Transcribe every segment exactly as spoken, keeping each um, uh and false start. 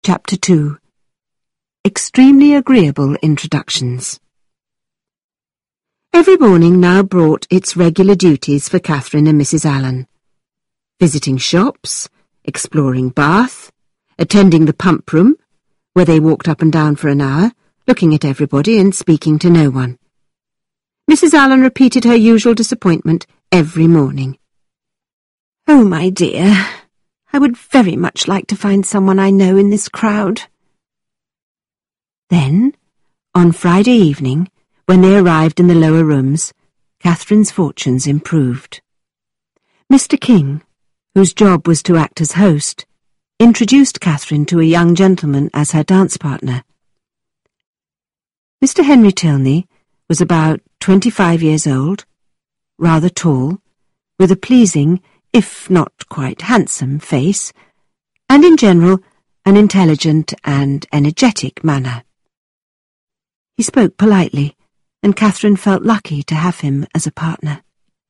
Chapter two. Extremely Agreeable Introductions. Every morning now brought its regular duties for Catherine and Missus Allen. Visiting shops, exploring Bath, attending the pump room, where they walked up and down for an hour, looking at everybody and speaking to no one. Missus Allen repeated her usual disappointment every morning. "Oh, my dear, I would very much like to find someone I know in this crowd." Then, on Friday evening, when they arrived in the lower rooms, Catherine's fortunes improved. Mister King, whose job was to act as host, introduced Catherine to a young gentleman as her dance partner. Mister Henry Tilney was about twenty-five years old, rather tall, with a pleasing, if not quite handsome, face, and in general an intelligent and energetic manner. He spoke politely, and Catherine felt lucky to have him as a partner.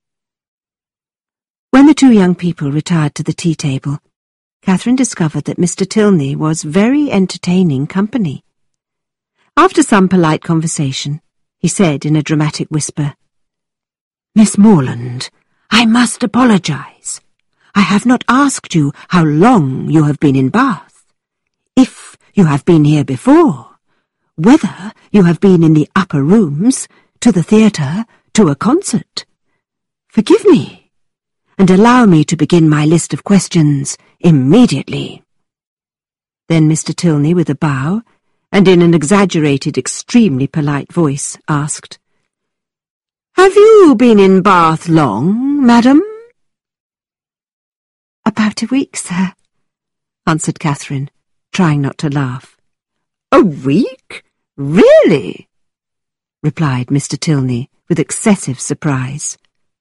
When the two young people retired to the tea table, Catherine discovered that Mister Tilney was very entertaining company. After some polite conversation, he said in a dramatic whisper, "Miss Morland, I must apologize. I have not asked you how long you have been in Bath. If you have been here before, whether you have been in the upper rooms, to the theatre, to a concert. Forgive me, and allow me to begin my list of questions immediately." Then Mister Tilney, with a bow, and in an exaggerated, extremely polite voice, asked, "Have you been in Bath long, madam?" "About a week, sir," answered Catherine, trying not to laugh. "A week? Really?" replied Mister Tilney with excessive surprise.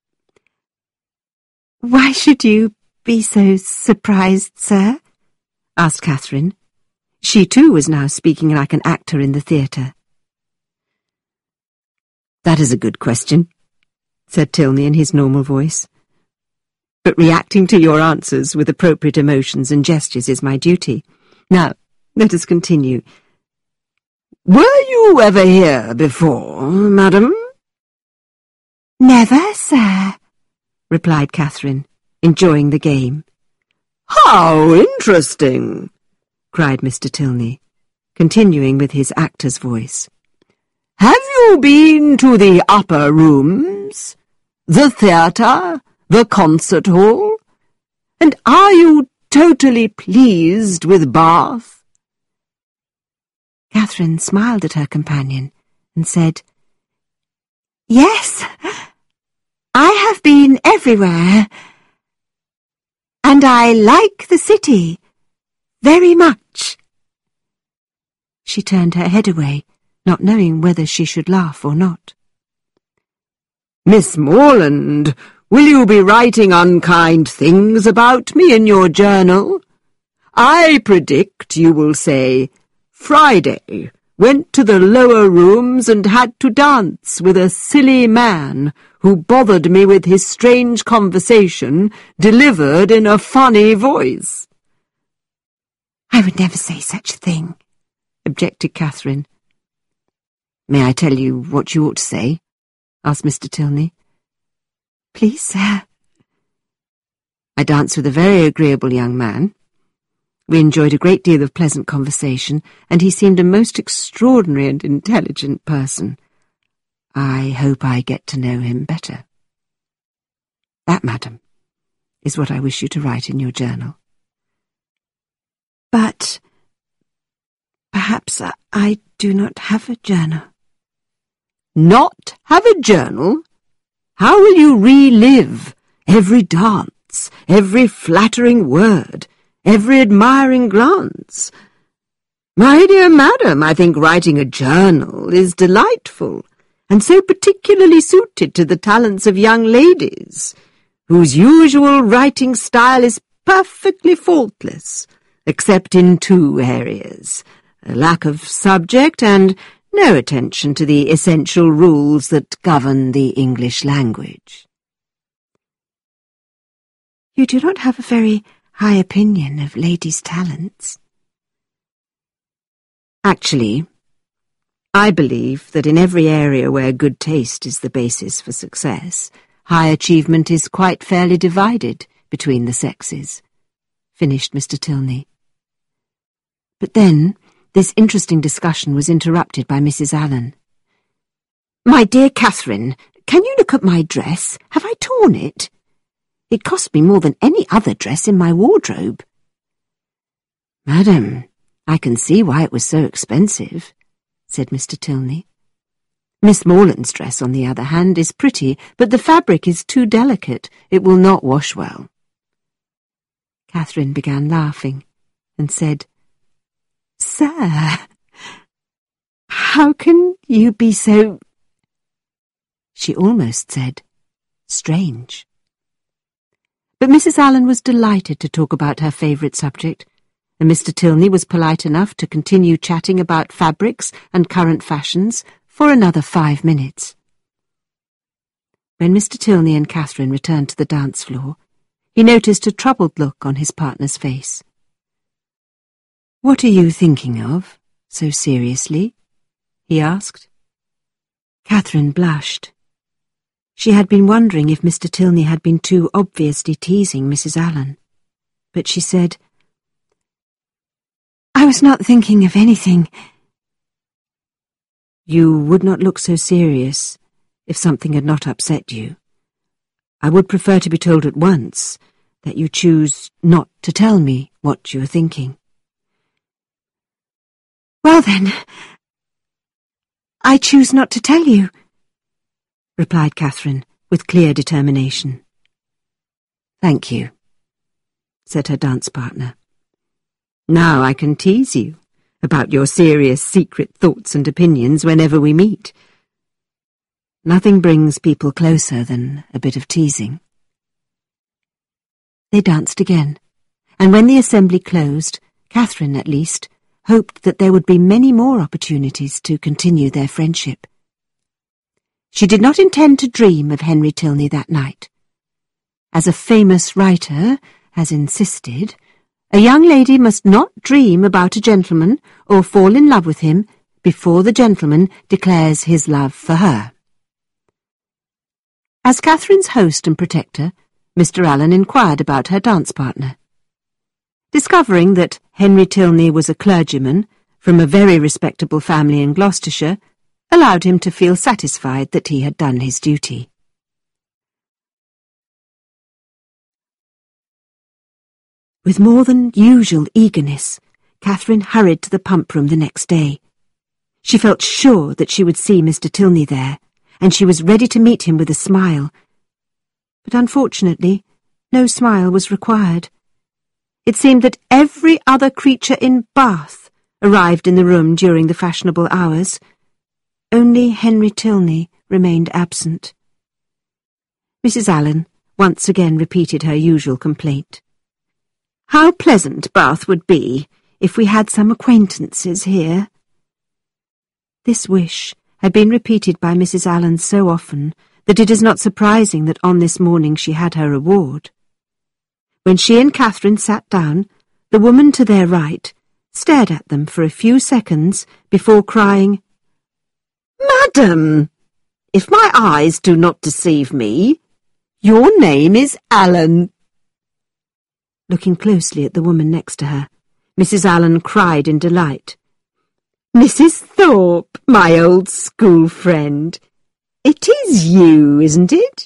"Why should you be so surprised, sir?" asked Catherine. She too was now speaking like an actor in the theatre. "That is a good question," said Tilney in his normal voice. "But reacting to your answers with appropriate emotions and gestures is my duty. Now, let us continue. Were you ever here before, madam?" "Never, sir," replied Catherine, enjoying the game. "How interesting!" cried Mister Tilney, continuing with his actor's voice. "Have you been to the upper rooms, the theatre, the concert hall? And are you totally pleased with Bath?" Catherine smiled at her companion and said, "Yes, I have been everywhere, and I like the city very much." She turned her head away, not knowing whether she should laugh or not. "Miss Morland, will you be writing unkind things about me in your journal? I predict you will say, 'Friday, went to the lower rooms and had to dance with a silly man who bothered me with his strange conversation delivered in a funny voice.'" "I would never say such a thing," objected Catherine. "May I tell you what you ought to say?" asked Mister Tilney. "Please, sir." "I danced with a very agreeable young man. We enjoyed a great deal of pleasant conversation, and he seemed a most extraordinary and intelligent person. I hope I get to know him better. That, madam, is what I wish you to write in your journal." "But perhaps I do not have a journal." "Not have a journal? How will you relive every dance, every flattering word, every admiring glance? My dear madam, I think writing a journal is delightful, and so particularly suited to the talents of young ladies, whose usual writing style is perfectly faultless, except in two areas, a lack of subject and no attention to the essential rules that govern the English language." "You do not have a very high opinion of ladies' talents." Actually, I believe that in every area where good taste is the basis for success, high achievement is quite fairly divided between the sexes, finished Mister Tilney. But then this interesting discussion was interrupted by Missus Allen. "My dear Catherine, can you look at my dress? Have I torn it? It cost me more than any other dress in my wardrobe." "Madam, I can see why it was so expensive," said Mister Tilney. "Miss Morland's dress, on the other hand, is pretty, but the fabric is too delicate. It will not wash well." Catherine began laughing and said, "Sir, how can you be so—" She almost said, "strange." But Missus Allen was delighted to talk about her favourite subject, and Mister Tilney was polite enough to continue chatting about fabrics and current fashions for another five minutes. When Mister Tilney and Catherine returned to the dance floor, he noticed a troubled look on his partner's face. "What are you thinking of, so seriously?" he asked. Catherine blushed. She had been wondering if Mister Tilney had been too obviously teasing Missus Allen, but she said, "I was not thinking of anything." "You would not look so serious if something had not upset you. I would prefer to be told at once that you choose not to tell me what you are thinking." "Well then, I choose not to tell you," replied Catherine with clear determination. "Thank you," said her dance partner. "Now I can tease you about your serious secret thoughts and opinions whenever we meet. Nothing brings people closer than a bit of teasing." They danced again, and when the assembly closed, Catherine, at least, hoped that there would be many more opportunities to continue their friendship. She did not intend to dream of Henry Tilney that night. As a famous writer has insisted, a young lady must not dream about a gentleman or fall in love with him before the gentleman declares his love for her. As Catherine's host and protector, Mister Allen inquired about her dance partner. Discovering that Henry Tilney was a clergyman from a very respectable family in Gloucestershire, allowed him to feel satisfied that he had done his duty. With more than usual eagerness, Catherine hurried to the pump room the next day. She felt sure that she would see Mister Tilney there, and she was ready to meet him with a smile. But unfortunately, no smile was required. It seemed that every other creature in Bath arrived in the room during the fashionable hours. Only Henry Tilney remained absent. Missus Allen once again repeated her usual complaint. "How pleasant Bath would be if we had some acquaintances here." This wish had been repeated by Missus Allen so often that it is not surprising that on this morning she had her reward. When she and Catherine sat down, the woman to their right stared at them for a few seconds before crying, "Madam, if my eyes do not deceive me, your name is Allen." Looking closely at the woman next to her, Missus Allen cried in delight, "Missus Thorpe, my old school friend. It is you, isn't it?"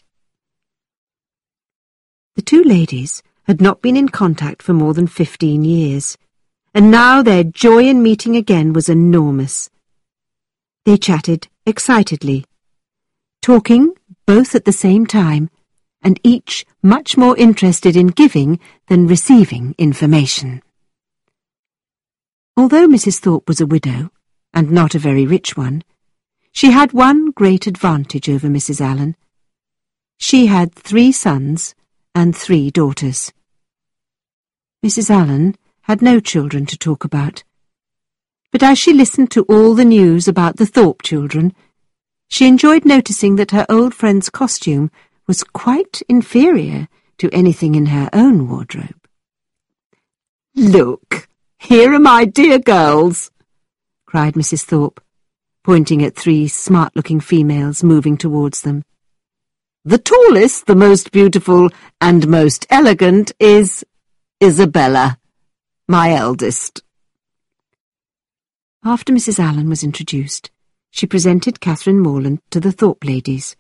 The two ladies had not been in contact for more than fifteen years, and now their joy in meeting again was enormous. They chatted excitedly, talking both at the same time, and each much more interested in giving than receiving information. Although Missus Thorpe was a widow, and not a very rich one, she had one great advantage over Missus Allen. She had three sons and three daughters. Missus Allen had no children to talk about, but as she listened to all the news about the Thorpe children, she enjoyed noticing that her old friend's costume was quite inferior to anything in her own wardrobe. "Look, here are my dear girls," cried Missus Thorpe, pointing at three smart-looking females moving towards them. "The tallest, the most beautiful, and most elegant is Isabella, my eldest." After Missus Allen was introduced, she presented Catherine Morland to the Thorpe ladies.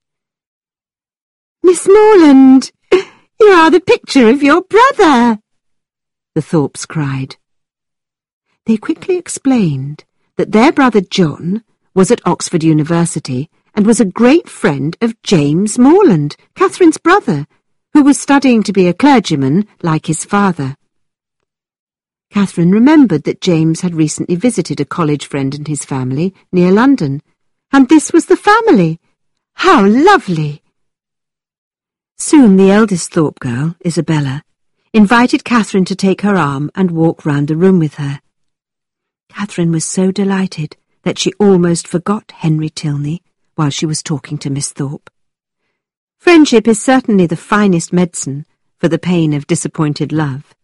"Miss Morland, you are the picture of your brother," the Thorpes cried. They quickly explained that their brother John was at Oxford University and was a great friend of James Morland, Catherine's brother, who was studying to be a clergyman like his father. Catherine remembered that James had recently visited a college friend and his family near London, and this was the family. How lovely! Soon the eldest Thorpe girl, Isabella, invited Catherine to take her arm and walk round the room with her. Catherine was so delighted that she almost forgot Henry Tilney while she was talking to Miss Thorpe. Friendship is certainly the finest medicine for the pain of disappointed love.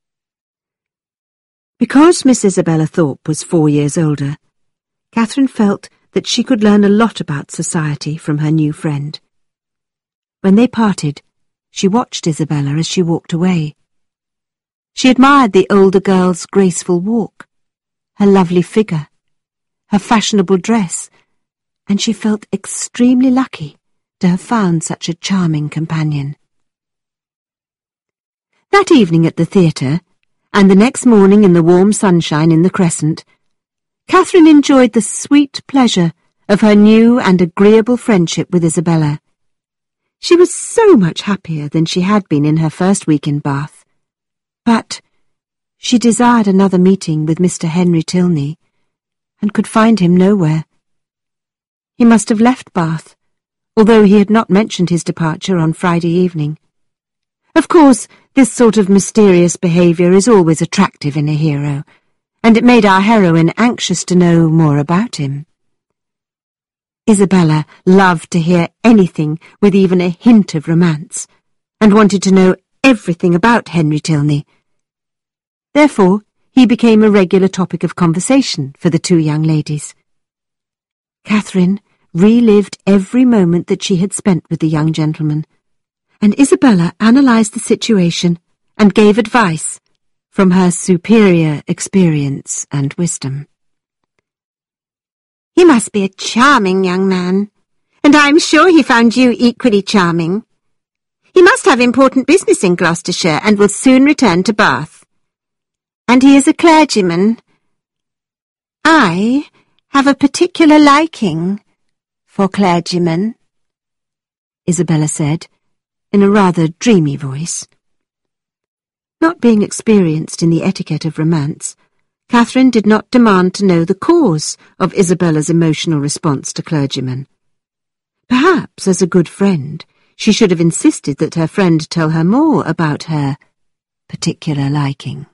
Because Miss Isabella Thorpe was four years older, Catherine felt that she could learn a lot about society from her new friend. When they parted, she watched Isabella as she walked away. She admired the older girl's graceful walk, her lovely figure, her fashionable dress, and she felt extremely lucky to have found such a charming companion. That evening at the theatre, and the next morning in the warm sunshine in the Crescent, Catherine enjoyed the sweet pleasure of her new and agreeable friendship with Isabella. She was so much happier than she had been in her first week in Bath. But she desired another meeting with Mister Henry Tilney, and could find him nowhere. He must have left Bath, although he had not mentioned his departure on Friday evening. Of course, this sort of mysterious behaviour is always attractive in a hero, and it made our heroine anxious to know more about him. Isabella loved to hear anything with even a hint of romance, and wanted to know everything about Henry Tilney. Therefore, he became a regular topic of conversation for the two young ladies. Catherine relived every moment that she had spent with the young gentleman, and Isabella analysed the situation and gave advice from her superior experience and wisdom. "He must be a charming young man, and I am sure he found you equally charming. He must have important business in Gloucestershire and will soon return to Bath. And he is a clergyman. I have a particular liking for clergymen," Isabella said, in a rather dreamy voice. Not being experienced in the etiquette of romance, Catherine did not demand to know the cause of Isabella's emotional response to clergymen. Perhaps, as a good friend, she should have insisted that her friend tell her more about her particular liking.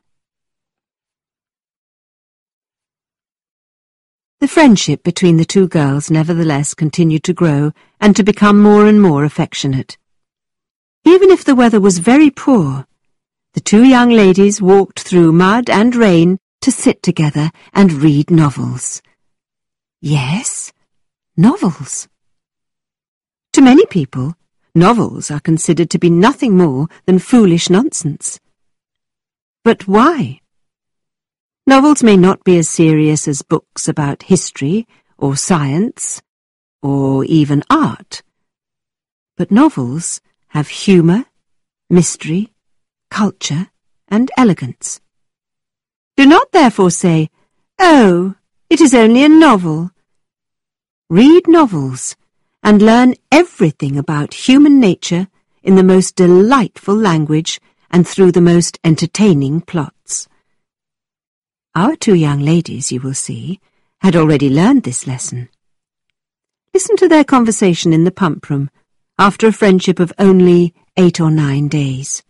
The friendship between the two girls nevertheless continued to grow and to become more and more affectionate. Even if the weather was very poor, the two young ladies walked through mud and rain to sit together and read novels. Yes, novels. To many people, novels are considered to be nothing more than foolish nonsense. But why? Novels may not be as serious as books about history or science or even art, but novels have humour, mystery, culture, and elegance. Do not therefore say, "Oh, it is only a novel." Read novels and learn everything about human nature in the most delightful language and through the most entertaining plots. Our two young ladies, you will see, had already learned this lesson. Listen to their conversation in the pump room after a friendship of only eight or nine days.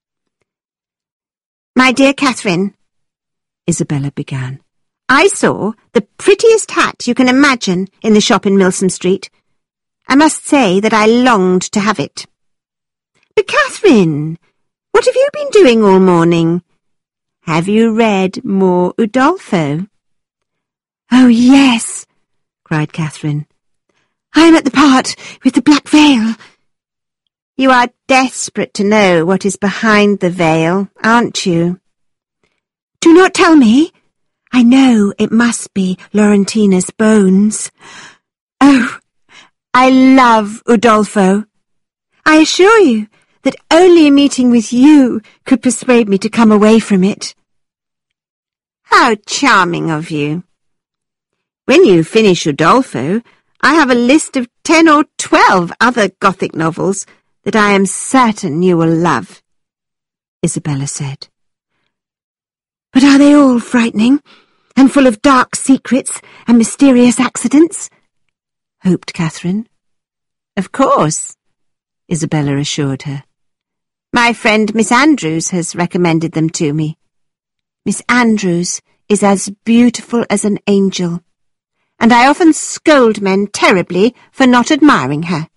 "My dear Catherine," Isabella began, "I saw the prettiest hat you can imagine in the shop in Milsom Street. I must say that I longed to have it. But Catherine, what have you been doing all morning? Have you read more Udolpho?" "Oh, yes," cried Catherine. "I am at the part with the black veil." "You are desperate to know what is behind the veil, aren't you?" "Do not tell me. I know it must be Laurentina's bones. Oh, I love Udolpho. I assure you that only a meeting with you could persuade me to come away from it." "How charming of you. When you finish Udolpho, I have a list of ten or twelve other Gothic novels that I am certain you will love," Isabella said. "But are they all frightening, and full of dark secrets and mysterious accidents?" hoped Catherine. "Of course," Isabella assured her. "My friend Miss Andrews has recommended them to me. Miss Andrews is as beautiful as an angel, and I often scold men terribly for not admiring her."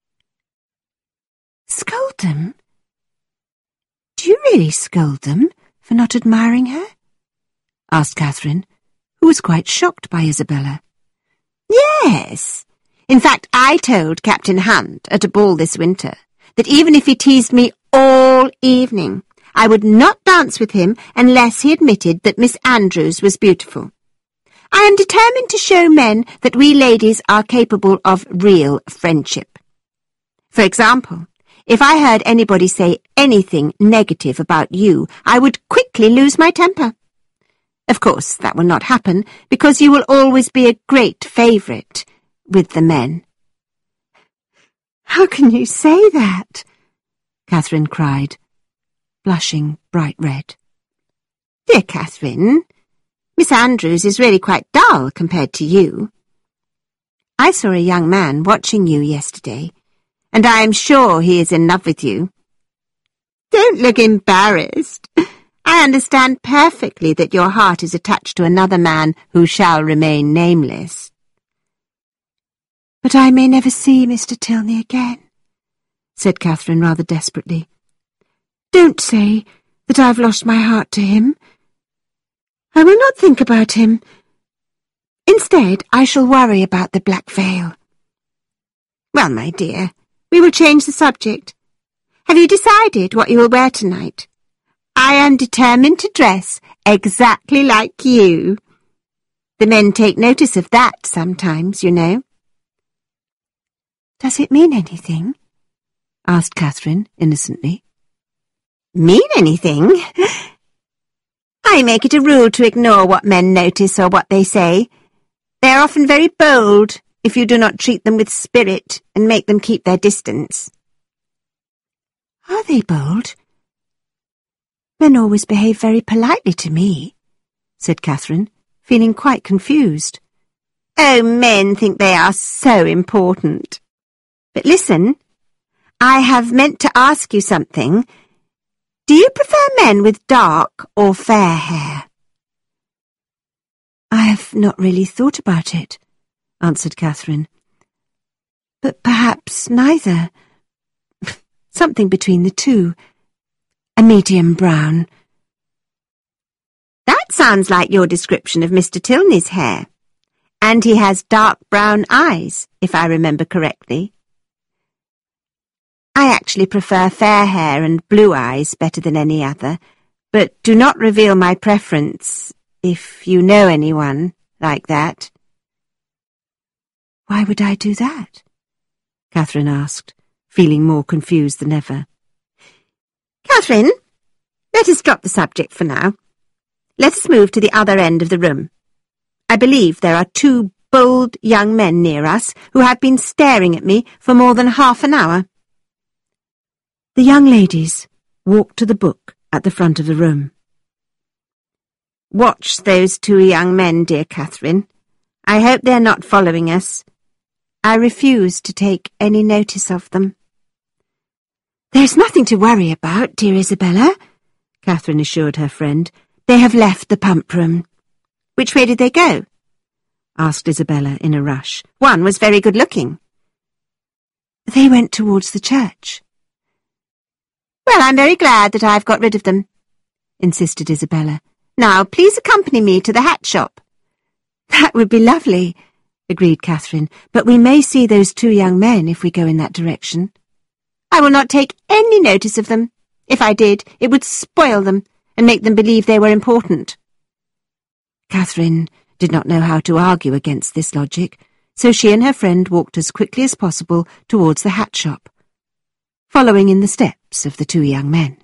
"Scold them? Do you really scold them for not admiring her?" asked Catherine, who was quite shocked by Isabella. "Yes. In fact, I told Captain Hunt at a ball this winter that even if he teased me all evening, I would not dance with him unless he admitted that Miss Andrews was beautiful. I am determined to show men that we ladies are capable of real friendship. For example, if I heard anybody say anything negative about you, I would quickly lose my temper. Of course, that will not happen, because you will always be a great favourite with the men." "How can you say that?" Catherine cried, blushing bright red. "Dear Catherine, Miss Andrews is really quite dull compared to you. I saw a young man watching you yesterday, and I am sure he is in love with you. Don't look embarrassed. I understand perfectly that your heart is attached to another man who shall remain nameless." "But I may never see Mister Tilney again," said Catherine rather desperately. "Don't say that I've lost my heart to him. I will not think about him. Instead, I shall worry about the black veil." "Well, my dear, we will change the subject. Have you decided what you will wear tonight? I am determined to dress exactly like you. The men take notice of that sometimes, you know." "Does it mean anything?" asked Catherine innocently. "Mean anything? I make it a rule to ignore what men notice or what they say. They are often very bold if you do not treat them with spirit and make them keep their distance." "Are they bold? Men always behave very politely to me," said Catherine, feeling quite confused. "Oh, men think they are so important. But listen, I have meant to ask you something. Do you prefer men with dark or fair hair?" "I have not really thought about it," answered Catherine. "But perhaps neither. Something between the two. A medium brown." "That sounds like your description of Mister Tilney's hair. And he has dark brown eyes, if I remember correctly." "I actually prefer fair hair and blue eyes better than any other, but do not reveal my preference if you know anyone like that." "Why would I do that?" Catherine asked, feeling more confused than ever. "Catherine, let us drop the subject for now. Let us move to the other end of the room. I believe there are two bold young men near us who have been staring at me for more than half an hour." The young ladies walked to the book at the front of the room. "Watch those two young men, dear Catherine. I hope they're not following us. I refuse to take any notice of them." "There's nothing to worry about, dear Isabella," Catherine assured her friend. "They have left the pump room." "Which way did they go?" asked Isabella in a rush. "One was very good-looking." "They went towards the church." "Well, I'm very glad that I've got rid of them," insisted Isabella. "Now, please accompany me to the hat shop." That would be lovely, agreed Catherine, but we may see those two young men if we go in that direction. I will not take any notice of them. If I did, it would spoil them and make them believe they were important. Catherine did not know how to argue against this logic, so she and her friend walked as quickly as possible towards the hat shop, following in the steps of the two young men.